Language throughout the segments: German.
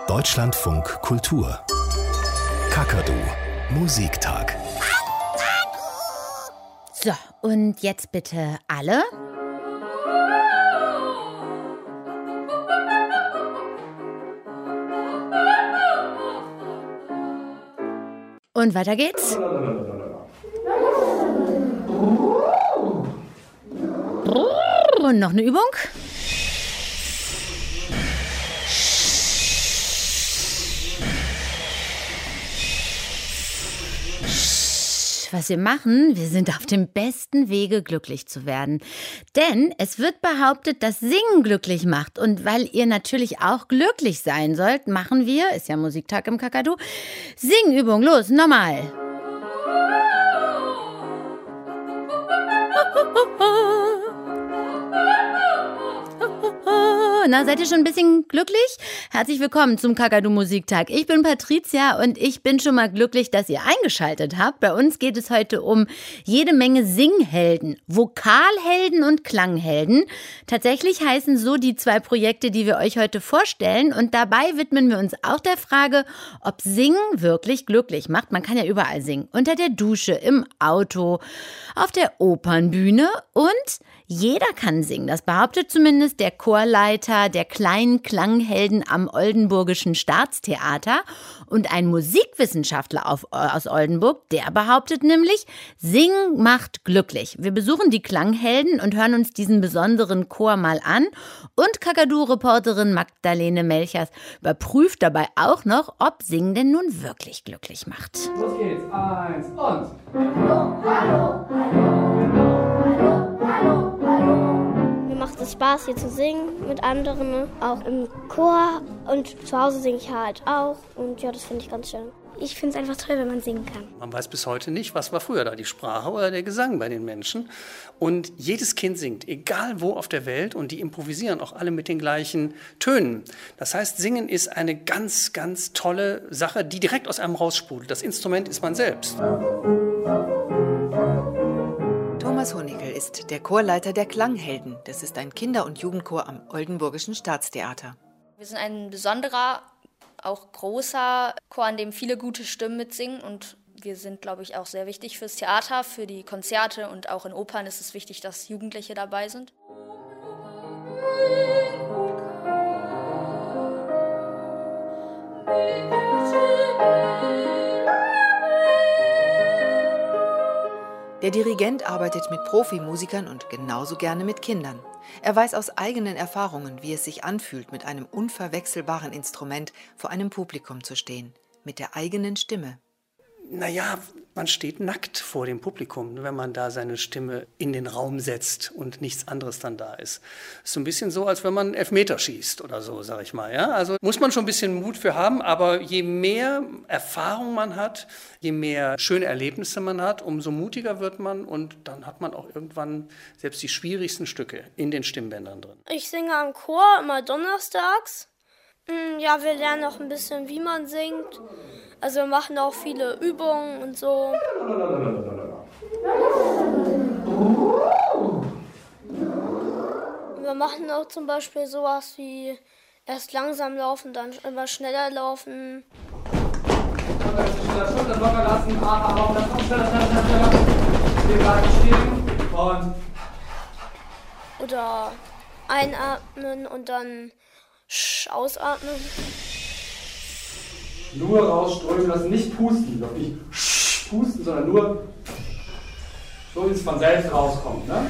Deutschlandfunk Kultur. Kakadu Musiktag. So, und jetzt bitte alle. Und weiter geht's. Und noch eine Übung. Was wir machen, wir sind auf dem besten Wege, glücklich zu werden. Denn es wird behauptet, dass Singen glücklich macht. Und weil ihr natürlich auch glücklich sein sollt, machen wir, ist ja Musiktag im Kakadu, Singübung. Los, nochmal. Na, seid ihr schon ein bisschen glücklich? Herzlich willkommen zum Kakadu Musiktag. Ich bin Patricia und ich bin schon mal glücklich, dass ihr eingeschaltet habt. Bei uns geht es heute um jede Menge Singhelden, Vokalhelden und Klanghelden. Tatsächlich heißen so die 2 Projekte, die wir euch heute vorstellen. Und dabei widmen wir uns auch der Frage, ob Singen wirklich glücklich macht. Man kann ja überall singen. Unter der Dusche, im Auto, auf der Opernbühne und jeder kann singen. Das behauptet zumindest der Chorleiter der kleinen Klanghelden am Oldenburgischen Staatstheater. Und ein Musikwissenschaftler aus Oldenburg, der behauptet nämlich, Singen macht glücklich. Wir besuchen die Klanghelden und hören uns diesen besonderen Chor mal an. Und Kakadu-Reporterin Magdalene Melchers überprüft dabei auch noch, ob Singen denn nun wirklich glücklich macht. Los geht's. 1 und... Hallo, hallo, hallo, hallo, hallo. Mir macht es Spaß, hier zu singen mit anderen, auch im Chor. Und zu Hause singe ich halt auch. Und ja, das finde ich ganz schön. Ich finde es einfach toll, wenn man singen kann. Man weiß bis heute nicht, was war früher da, die Sprache oder der Gesang bei den Menschen. Und jedes Kind singt, egal wo auf der Welt. Und die improvisieren auch alle mit den gleichen Tönen. Das heißt, Singen ist eine ganz, ganz tolle Sache, die direkt aus einem raussprudelt. Das Instrument ist man selbst. Thomas Honickel ist der Chorleiter der Klanghelden. Das ist ein Kinder- und Jugendchor am Oldenburgischen Staatstheater. Wir sind ein besonderer, auch großer Chor, an dem viele gute Stimmen mitsingen. Und wir sind, glaube ich, auch sehr wichtig fürs Theater, für die Konzerte. Und auch in Opern ist es wichtig, dass Jugendliche dabei sind. Der Dirigent arbeitet mit Profimusikern und genauso gerne mit Kindern. Er weiß aus eigenen Erfahrungen, wie es sich anfühlt, mit einem unverwechselbaren Instrument vor einem Publikum zu stehen, mit der eigenen Stimme. Naja, man steht nackt vor dem Publikum, wenn man da seine Stimme in den Raum setzt und nichts anderes dann da ist. Ist so ein bisschen so, als wenn man Elfmeter schießt oder so, sag ich mal. Ja? Also muss man schon ein bisschen Mut für haben, aber je mehr Erfahrung man hat, je mehr schöne Erlebnisse man hat, umso mutiger wird man und dann hat man auch irgendwann selbst die schwierigsten Stücke in den Stimmbändern drin. Ich singe am Chor immer donnerstags. Ja, wir lernen auch ein bisschen, wie man singt. Also wir machen auch viele Übungen und so. Wir machen auch zum Beispiel sowas wie erst langsam laufen, dann immer schneller laufen. Schulter locker lassen, Arme auf, das schneller. Wir bleiben stehen und... Oder einatmen und dann ausatmen. Nur rausströmen lassen, nicht pusten. Doch nicht pusten, sondern nur so, wie es von selbst rauskommt. Ne?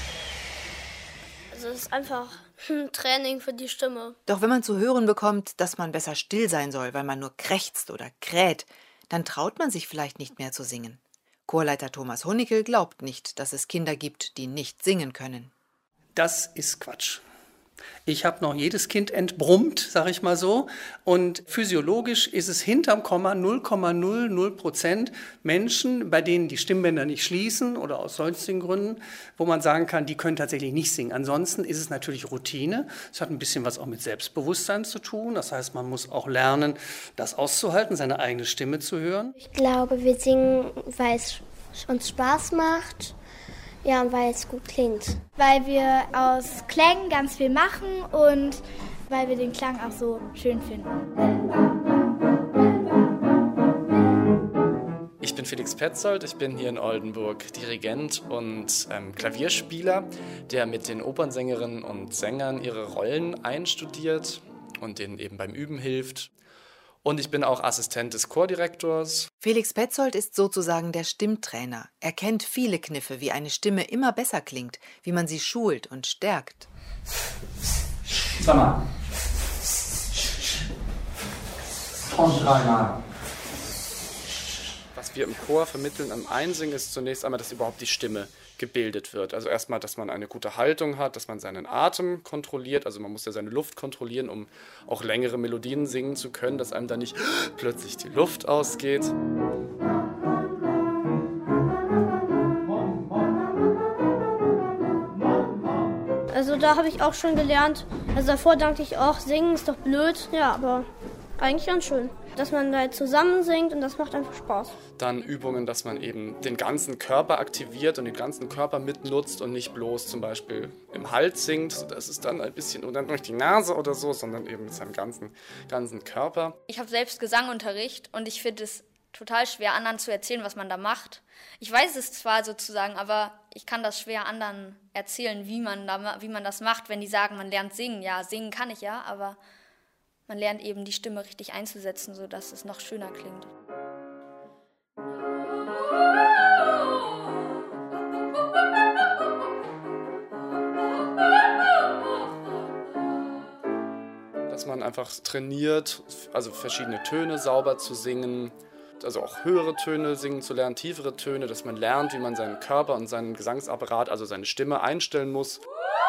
Also es ist einfach ein Training für die Stimme. Doch wenn man zu hören bekommt, dass man besser still sein soll, weil man nur krächzt oder kräht, dann traut man sich vielleicht nicht mehr zu singen. Chorleiter Thomas Honickel glaubt nicht, dass es Kinder gibt, die nicht singen können. Das ist Quatsch. Ich habe noch jedes Kind entbrummt, sage ich mal so. Und physiologisch ist es hinterm Komma 0,00% Menschen, bei denen die Stimmbänder nicht schließen oder aus sonstigen Gründen, wo man sagen kann, die können tatsächlich nicht singen. Ansonsten ist es natürlich Routine. Es hat ein bisschen was auch mit Selbstbewusstsein zu tun. Das heißt, man muss auch lernen, das auszuhalten, seine eigene Stimme zu hören. Ich glaube, wir singen, weil es uns Spaß macht. Ja, weil es gut klingt. Weil wir aus Klängen ganz viel machen und weil wir den Klang auch so schön finden. Ich bin Felix Petzold, ich bin hier in Oldenburg Dirigent und Klavierspieler, der mit den Opernsängerinnen und Sängern ihre Rollen einstudiert und denen eben beim Üben hilft. Und ich bin auch Assistent des Chordirektors. Felix Petzold ist sozusagen der Stimmtrainer. Er kennt viele Kniffe, wie eine Stimme immer besser klingt, wie man sie schult und stärkt. Zweimal. Und dreimal. Was wir im Chor vermitteln am Einsingen ist zunächst einmal, dass überhaupt die Stimme gebildet wird. Also erstmal, dass man eine gute Haltung hat, dass man seinen Atem kontrolliert. Also man muss ja seine Luft kontrollieren, um auch längere Melodien singen zu können, dass einem da nicht plötzlich die Luft ausgeht. Also da habe ich auch schon gelernt. Also davor dachte ich auch, singen ist doch blöd. Ja, aber eigentlich ganz schön. Dass man da zusammen singt und das macht einfach Spaß. Dann Übungen, dass man eben den ganzen Körper aktiviert und den ganzen Körper mitnutzt und nicht bloß zum Beispiel im Hals singt, dass es dann ein bisschen oder durch die Nase oder so, sondern eben mit seinem ganzen Körper. Ich habe selbst Gesangunterricht und ich finde es total schwer, anderen zu erzählen, was man da macht. Ich weiß es zwar sozusagen, aber ich kann das schwer anderen erzählen, wie man das macht, wenn die sagen, man lernt singen. Ja, singen kann ich ja, aber man lernt eben die Stimme richtig einzusetzen, sodass es noch schöner klingt. Dass man einfach trainiert, also verschiedene Töne sauber zu singen, also auch höhere Töne singen zu lernen, tiefere Töne, dass man lernt, wie man seinen Körper und seinen Gesangsapparat, also seine Stimme einstellen muss,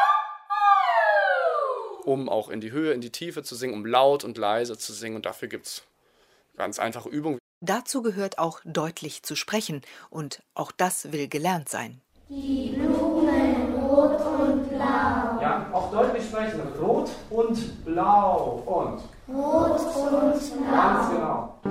um auch in die Höhe, in die Tiefe zu singen, um laut und leise zu singen. Und dafür gibt es ganz einfache Übungen. Dazu gehört auch deutlich zu sprechen. Und auch das will gelernt sein. Die Blumen rot und blau. Ja, auch deutlich sprechen. Rot und blau. Und? Rot und blau. Ganz genau.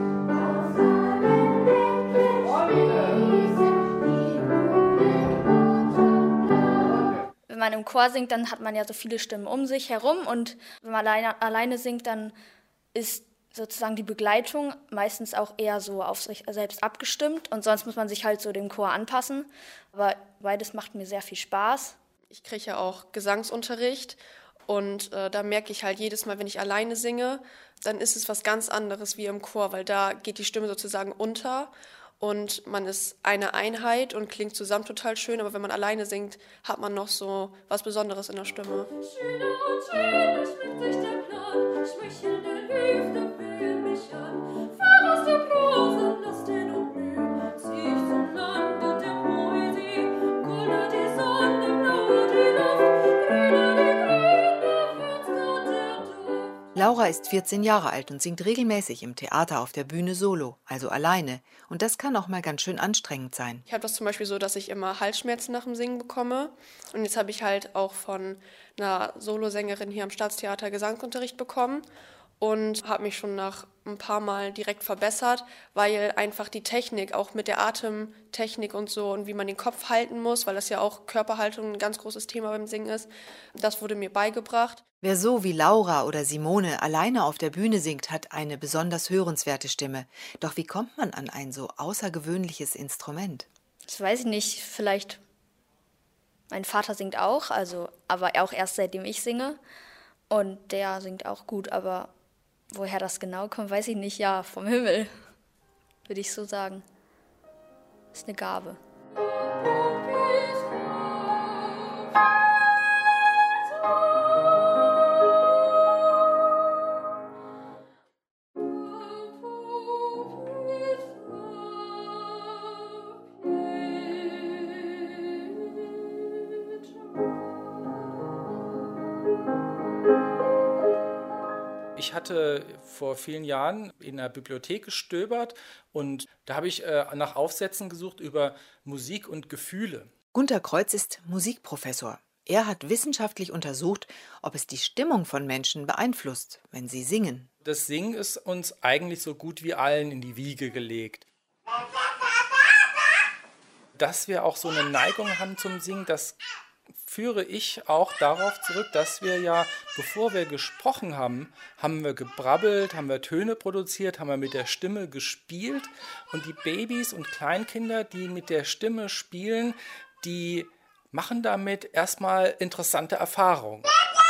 Wenn man im Chor singt, dann hat man ja so viele Stimmen um sich herum und wenn man alleine singt, dann ist sozusagen die Begleitung meistens auch eher so auf sich selbst abgestimmt und sonst muss man sich halt so dem Chor anpassen. Aber beides macht mir sehr viel Spaß. Ich kriege ja auch Gesangsunterricht und da merke ich halt jedes Mal, wenn ich alleine singe, dann ist es was ganz anderes wie im Chor, weil da geht die Stimme sozusagen unter. Und man ist eine Einheit und klingt zusammen total schön, aber wenn man alleine singt, hat man noch so was Besonderes in der Stimme. Schöner und schöner schmückt sich der Plan, schmeichelnde Lüfte wehen mich an. Fahrt aus der Prose, lasst den umblühen, zieh ich zum Lande der Poesie. Grüner die Sonne, blauer die Luft, grüner die Grüne, wird's Gott der Duft. Laura ist 14 Jahre alt und singt regelmäßig im Theater auf der Bühne solo, also alleine. Und das kann auch mal ganz schön anstrengend sein. Ich habe das zum Beispiel so, dass ich immer Halsschmerzen nach dem Singen bekomme. Und jetzt habe ich halt auch von einer Solosängerin hier am Staatstheater Gesangsunterricht bekommen und habe mich schon nach ein paar Mal direkt verbessert, weil einfach die Technik, auch mit der Atemtechnik und so und wie man den Kopf halten muss, weil das ja auch Körperhaltung ein ganz großes Thema beim Singen ist, das wurde mir beigebracht. Wer so wie Laura oder Simone alleine auf der Bühne singt, hat eine besonders hörenswerte Stimme. Doch wie kommt man an ein so außergewöhnliches Instrument? Das weiß ich nicht, vielleicht mein Vater singt auch, aber auch erst seitdem ich singe und der singt auch gut, aber woher das genau kommt, weiß ich nicht. Ja, vom Himmel, würde ich so sagen. Das ist eine Gabe. Ich hatte vor vielen Jahren in der Bibliothek gestöbert und da habe ich nach Aufsätzen gesucht über Musik und Gefühle. Gunter Kreuz ist Musikprofessor. Er hat wissenschaftlich untersucht, ob es die Stimmung von Menschen beeinflusst, wenn sie singen. Das Singen ist uns eigentlich so gut wie allen in die Wiege gelegt. Dass wir auch so eine Neigung haben zum Singen, das führe ich auch darauf zurück, dass wir ja, bevor wir gesprochen haben, haben wir gebrabbelt, haben wir Töne produziert, haben wir mit der Stimme gespielt. Und die Babys und Kleinkinder, die mit der Stimme spielen, die machen damit erstmal interessante Erfahrungen.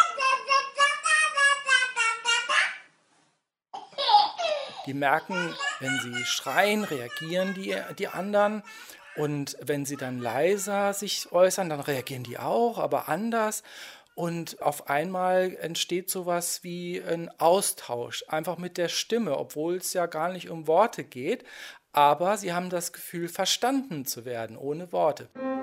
Die merken, wenn sie schreien, reagieren die anderen. Und wenn sie dann leiser sich äußern, dann reagieren die auch, aber anders. Und auf einmal entsteht sowas wie ein Austausch, einfach mit der Stimme, obwohl es ja gar nicht um Worte geht. Aber sie haben das Gefühl, verstanden zu werden, ohne Worte.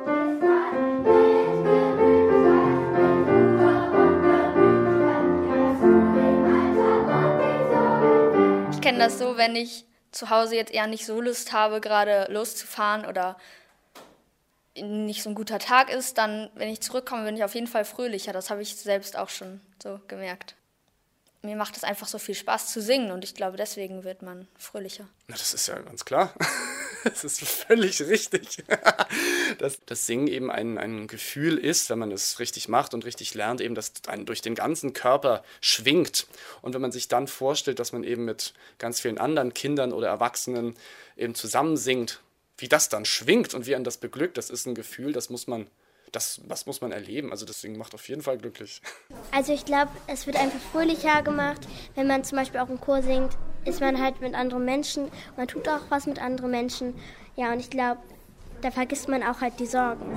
Ich kenne das so, wenn ich zu Hause jetzt eher nicht so Lust habe, gerade loszufahren oder nicht so ein guter Tag ist, dann, wenn ich zurückkomme, bin ich auf jeden Fall fröhlicher. Das habe ich selbst auch schon so gemerkt. Mir macht es einfach so viel Spaß zu singen und ich glaube, deswegen wird man fröhlicher. Na, das ist ja ganz klar. Das ist völlig richtig. Dass das Singen eben ein Gefühl ist, wenn man es richtig macht und richtig lernt, eben, dass einen durch den ganzen Körper schwingt. Und wenn man sich dann vorstellt, dass man eben mit ganz vielen anderen Kindern oder Erwachsenen eben zusammen singt, wie das dann schwingt und wie einen das beglückt, das ist ein Gefühl, das muss man erleben. Also das Singen macht auf jeden Fall glücklich. Also ich glaube, es wird einfach fröhlicher gemacht. Wenn man zum Beispiel auch im Chor singt, ist man halt mit anderen Menschen. Man tut auch was mit anderen Menschen. Ja, und ich glaube, da vergisst man auch halt die Sorgen.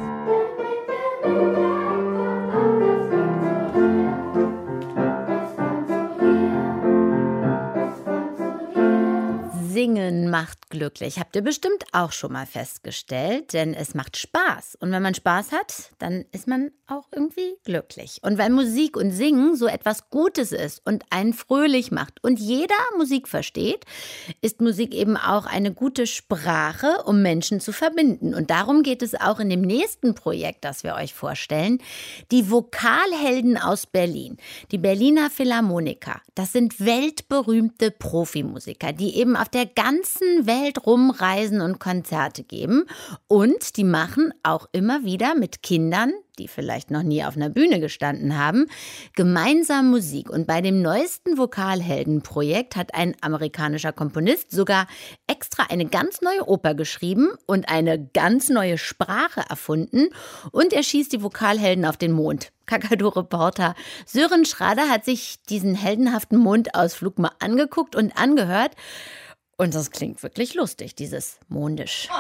Singen macht glücklich. Habt ihr bestimmt auch schon mal festgestellt, denn es macht Spaß. Und wenn man Spaß hat, dann ist man auch irgendwie glücklich. Und weil Musik und Singen so etwas Gutes ist und einen fröhlich macht und jeder Musik versteht, ist Musik eben auch eine gute Sprache, um Menschen zu verbinden. Und darum geht es auch in dem nächsten Projekt, das wir euch vorstellen. Die Vokalhelden aus Berlin. Die Berliner Philharmoniker. Das sind weltberühmte Profimusiker, die eben auf der ganzen Welt rumreisen und Konzerte geben. Und die machen auch immer wieder mit Kindern, die vielleicht noch nie auf einer Bühne gestanden haben, gemeinsam Musik. Und bei dem neuesten Vokalheldenprojekt hat ein amerikanischer Komponist sogar extra eine ganz neue Oper geschrieben und eine ganz neue Sprache erfunden. Und er schießt die Vokalhelden auf den Mond. Kakadu-Reporter Sören Schrader hat sich diesen heldenhaften Mondausflug mal angeguckt und angehört. Und das klingt wirklich lustig, dieses Mondisch.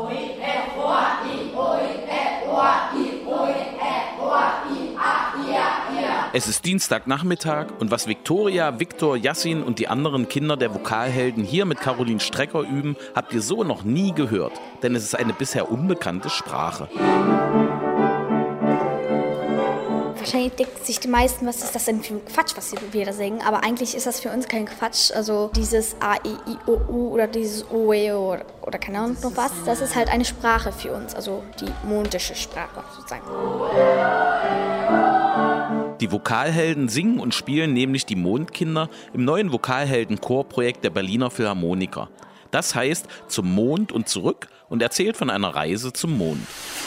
Es ist Dienstagnachmittag und was Viktoria, Viktor, Yassin und die anderen Kinder der Vokalhelden hier mit Caroline Strecker üben, habt ihr so noch nie gehört. Denn es ist eine bisher unbekannte Sprache. Wahrscheinlich denken sich die meisten, was ist das denn für Quatsch, was wir da singen. Aber eigentlich ist das für uns kein Quatsch. Also dieses A, I, I, O, U oder dieses O, E, O oder keine Ahnung noch was. Das ist halt eine Sprache für uns, also die mondische Sprache sozusagen. Die Vokalhelden singen und spielen nämlich die Mondkinder im neuen Vokalhelden-Chorprojekt der Berliner Philharmoniker. Das heißt Zum Mond und zurück und erzählt von einer Reise zum Mond.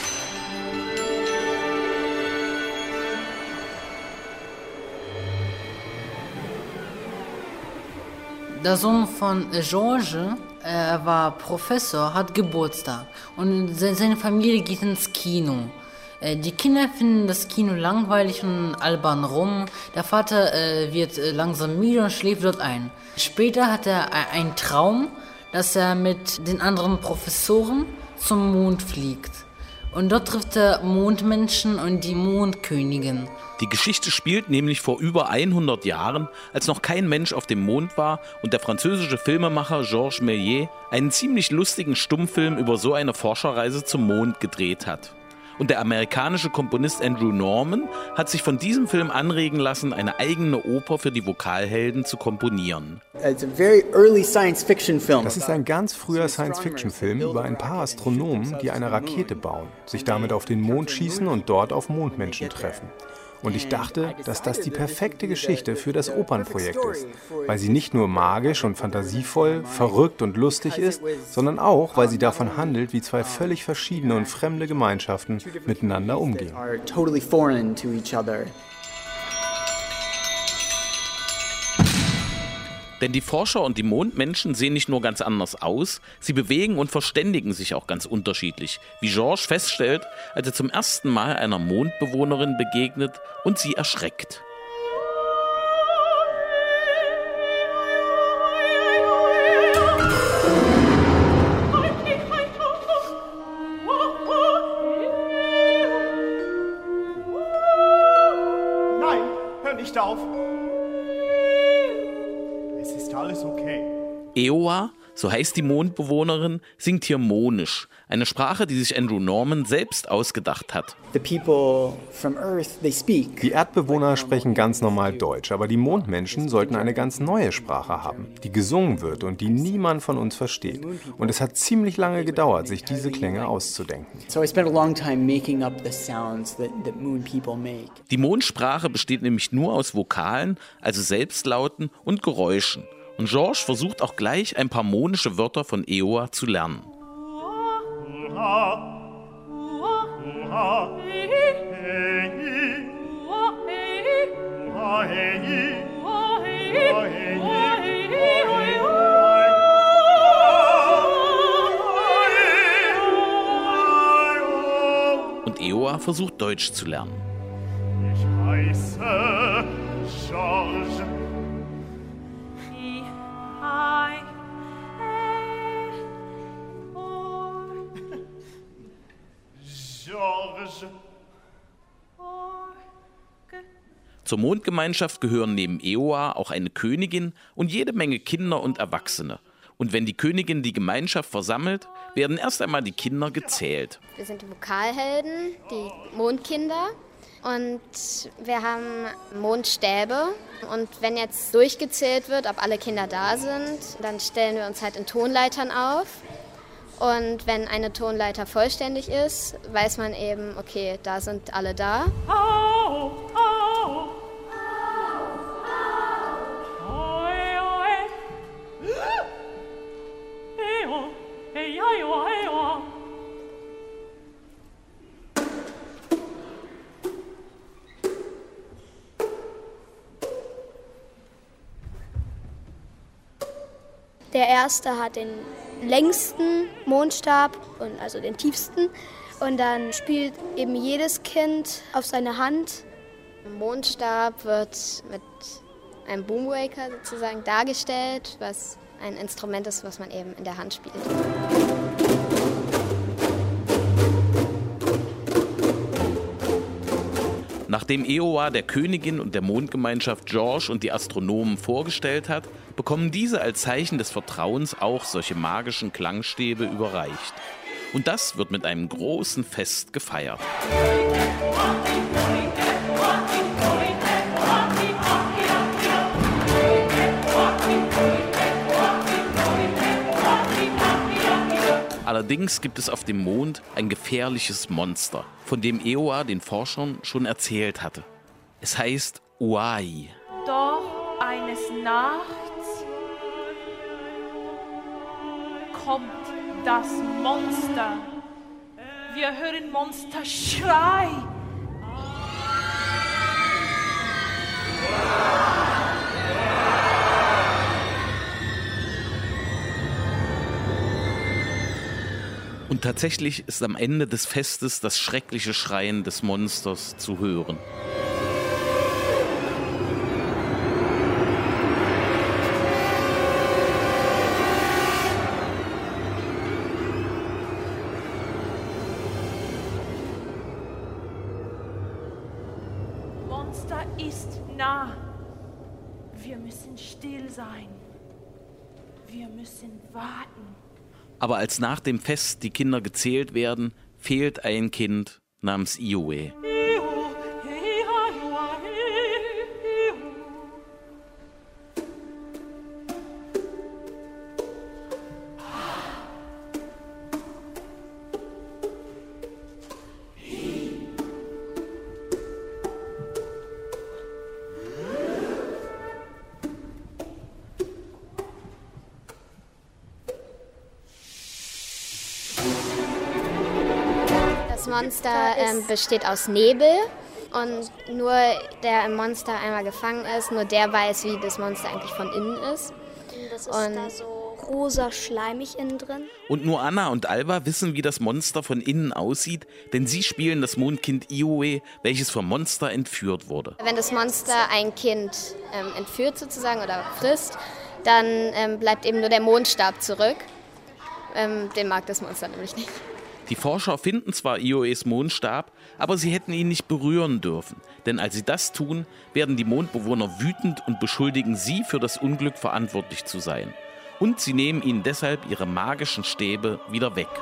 Der Sohn von Georges, er war Professor, hat Geburtstag und seine Familie geht ins Kino. Die Kinder finden das Kino langweilig und albern rum. Der Vater wird langsam müde und schläft dort ein. Später hat er einen Traum, dass er mit den anderen Professoren zum Mond fliegt. Und dort trifft er Mondmenschen und die Mondkönigin. Die Geschichte spielt nämlich vor über 100 Jahren, als noch kein Mensch auf dem Mond war und der französische Filmemacher Georges Méliès einen ziemlich lustigen Stummfilm über so eine Forscherreise zum Mond gedreht hat. Und der amerikanische Komponist Andrew Norman hat sich von diesem Film anregen lassen, eine eigene Oper für die Vokalhelden zu komponieren. Das ist ein ganz früher Science-Fiction-Film über ein paar Astronomen, die eine Rakete bauen, sich damit auf den Mond schießen und dort auf Mondmenschen treffen. Und ich dachte, dass das die perfekte Geschichte für das Opernprojekt ist, weil sie nicht nur magisch und fantasievoll, verrückt und lustig ist, sondern auch, weil sie davon handelt, wie zwei völlig verschiedene und fremde Gemeinschaften miteinander umgehen. Denn die Forscher und die Mondmenschen sehen nicht nur ganz anders aus, sie bewegen und verständigen sich auch ganz unterschiedlich, wie Georges feststellt, als er zum ersten Mal einer Mondbewohnerin begegnet und sie erschreckt. Nein, hör nicht auf. Alles okay. Eowa, so heißt die Mondbewohnerin, singt hier Monisch, eine Sprache, die sich Andrew Norman selbst ausgedacht hat. Die Erdbewohner sprechen ganz normal Deutsch, aber die Mondmenschen sollten eine ganz neue Sprache haben, die gesungen wird und die niemand von uns versteht. Und es hat ziemlich lange gedauert, sich diese Klänge auszudenken. Die Mondsprache besteht nämlich nur aus Vokalen, also Selbstlauten und Geräuschen. Und Georges versucht auch gleich ein paar monische Wörter von Eowa zu lernen. Und Eowa versucht Deutsch zu lernen. Ich heiße Georges. Zur Mondgemeinschaft gehören neben Eowa auch eine Königin und jede Menge Kinder und Erwachsene. Und wenn die Königin die Gemeinschaft versammelt, werden erst einmal die Kinder gezählt. Wir sind die Vokalhelden, die Mondkinder. Und wir haben Mondstäbe. Und wenn jetzt durchgezählt wird, ob alle Kinder da sind, dann stellen wir uns halt in Tonleitern auf. Und wenn eine Tonleiter vollständig ist, weiß man eben, okay, da sind alle da. Der erste hat den längsten Mondstab, und also den tiefsten. Und dann spielt eben jedes Kind auf seine Hand. Ein Mondstab wird mit einem Boomwaker sozusagen dargestellt, was ein Instrument ist, was man eben in der Hand spielt. Nachdem Eowa der Königin und der Mondgemeinschaft Georges und die Astronomen vorgestellt hat, bekommen diese als Zeichen des Vertrauens auch solche magischen Klangstäbe überreicht. Und das wird mit einem großen Fest gefeiert. Allerdings gibt es auf dem Mond ein gefährliches Monster, von dem Eowa den Forschern schon erzählt hatte. Es heißt Uai. Doch eines Nachts kommt das Monster. Wir hören Monsterschrei. Und tatsächlich ist am Ende des Festes das schreckliche Schreien des Monsters zu hören. Monster ist nah. Wir müssen still sein. Wir müssen warten. Aber als nach dem Fest die Kinder gezählt werden, fehlt ein Kind namens Iowe. Monster besteht aus Nebel. Und nur der im Monster einmal gefangen ist, nur der weiß, wie das Monster eigentlich von innen ist. Das ist da so rosa schleimig innen drin. Und nur Anna und Alba wissen, wie das Monster von innen aussieht, denn sie spielen das Mondkind Ioe, welches vom Monster entführt wurde. Wenn das Monster ein Kind entführt sozusagen oder frisst, dann bleibt eben nur der Mondstab zurück. Den mag das Monster nämlich nicht. Die Forscher finden zwar Ioes Mondstab, aber sie hätten ihn nicht berühren dürfen. Denn als sie das tun, werden die Mondbewohner wütend und beschuldigen sie, für das Unglück verantwortlich zu sein. Und sie nehmen ihnen deshalb ihre magischen Stäbe wieder weg.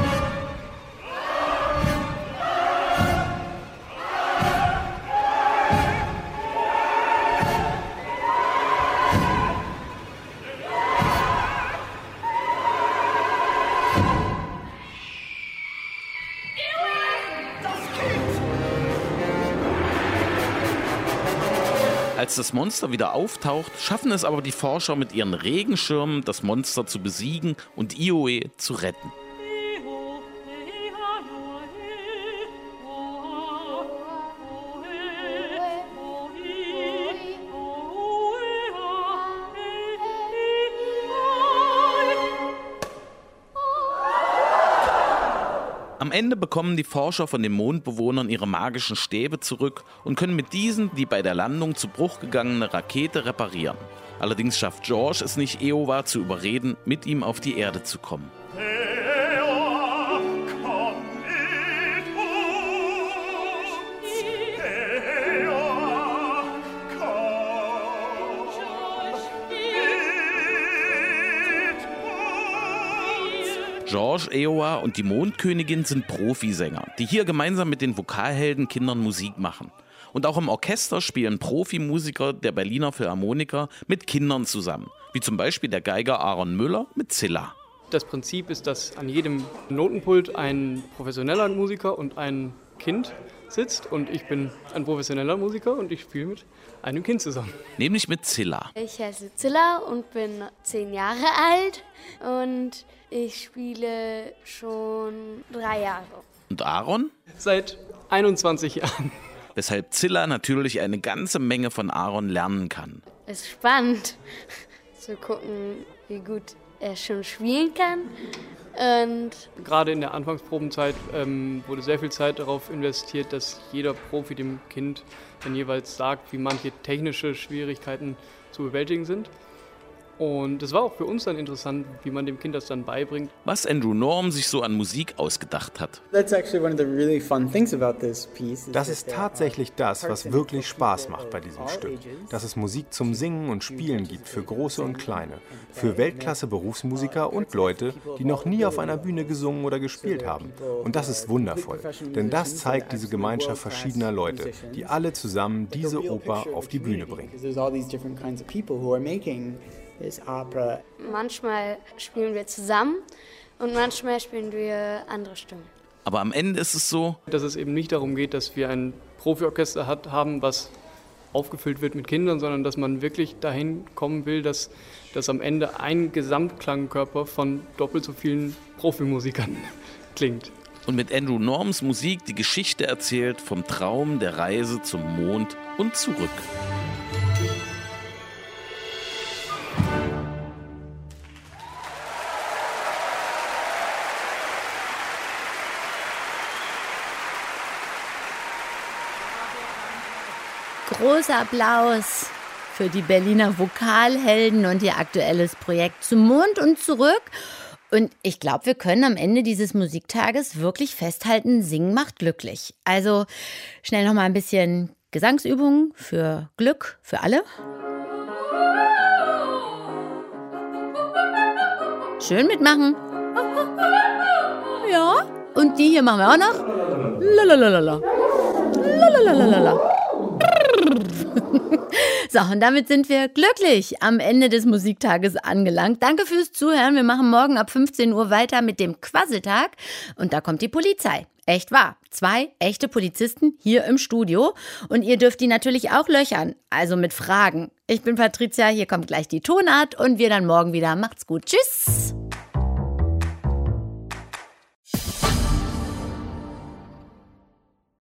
Als das Monster wieder auftaucht, schaffen es aber die Forscher mit ihren Regenschirmen, das Monster zu besiegen und Ioe zu retten. Am Ende bekommen die Forscher von den Mondbewohnern ihre magischen Stäbe zurück und können mit diesen die bei der Landung zu Bruch gegangene Rakete reparieren. Allerdings schafft George es nicht, Eowa zu überreden, mit ihm auf die Erde zu kommen. George, Eowa und die Mondkönigin sind Profisänger, die hier gemeinsam mit den Vokalheldenkindern Musik machen. Und auch im Orchester spielen Profimusiker der Berliner Philharmoniker mit Kindern zusammen, wie zum Beispiel der Geiger Aaron Müller mit Zilla. Das Prinzip ist, dass an jedem Notenpult ein professioneller Musiker und ein Kind sitzt. Und ich bin ein professioneller Musiker und ich spiele mit einem Kind zusammen. Nämlich mit Zilla. Ich heiße Zilla und bin 10 Jahre alt und ich spiele schon 3 Jahre. Und Aaron? Seit 21 Jahren. Weshalb Zilla natürlich eine ganze Menge von Aaron lernen kann. Es ist spannend zu gucken, wie gut er schon spielen kann. Und gerade in der Anfangsprobenzeit wurde sehr viel Zeit darauf investiert, dass jeder Profi dem Kind dann jeweils sagt, wie manche technische Schwierigkeiten zu bewältigen sind. Und es war auch für uns dann interessant, wie man dem Kind das dann beibringt. Was Andrew Norm sich so an Musik ausgedacht hat. Das ist tatsächlich das, was wirklich Spaß macht bei diesem Stück. Dass es Musik zum Singen und Spielen gibt für Große und Kleine. Für Weltklasse-Berufsmusiker und Leute, die noch nie auf einer Bühne gesungen oder gespielt haben. Und das ist wundervoll. Denn das zeigt diese Gemeinschaft verschiedener Leute, die alle zusammen diese Oper auf die Bühne bringen. manchmal spielen wir zusammen und manchmal spielen wir andere Stimmen. Aber am Ende ist es so, dass es eben nicht darum geht, dass wir ein Profiorchester haben, was aufgefüllt wird mit Kindern, sondern dass man wirklich dahin kommen will, dass am Ende ein Gesamtklangkörper von doppelt so vielen Profimusikern klingt. Und mit Andrew Norms Musik die Geschichte erzählt vom Traum der Reise zum Mond und zurück. Großer Applaus für die Berliner Vokalhelden und ihr aktuelles Projekt Zum Mond und zurück. Und ich glaube, wir können am Ende dieses Musiktages wirklich festhalten, Singen macht glücklich. Also schnell noch mal ein bisschen Gesangsübungen für Glück, für alle. Schön mitmachen. Ja, und die hier machen wir auch noch. Lalalala. Lalalala. So, und damit sind wir glücklich am Ende des Musiktages angelangt. Danke fürs Zuhören. Wir machen morgen ab 15 Uhr weiter mit dem Quasseltag. Und da kommt die Polizei. Echt wahr. 2 echte Polizisten hier im Studio. Und ihr dürft die natürlich auch löchern. Also mit Fragen. Ich bin Patricia, hier kommt gleich die Tonart und wir dann morgen wieder. Macht's gut. Tschüss.